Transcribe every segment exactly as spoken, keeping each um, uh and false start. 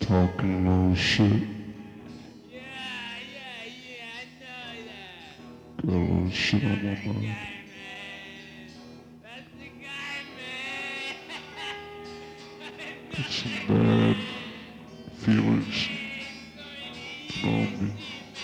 talking a little shit. Yeah, yeah, yeah, I know that. Got a little shit on my That's the mind. guy, man. That's the guy, man. Got some bad feelings on me.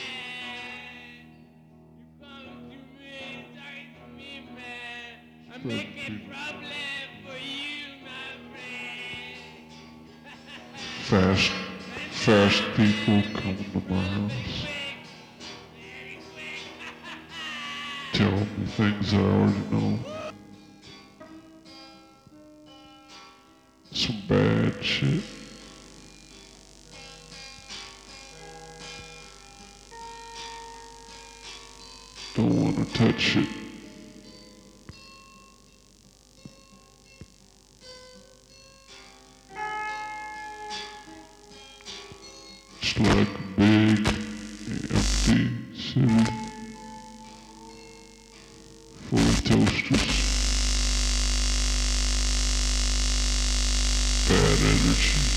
I'm making problem for you, my friend. Fast, fast people coming to my house, Very quick. telling me things I already know. Some bad shit. Don't want to touch it. It's like a big, empty city full of toasters. Bad energy.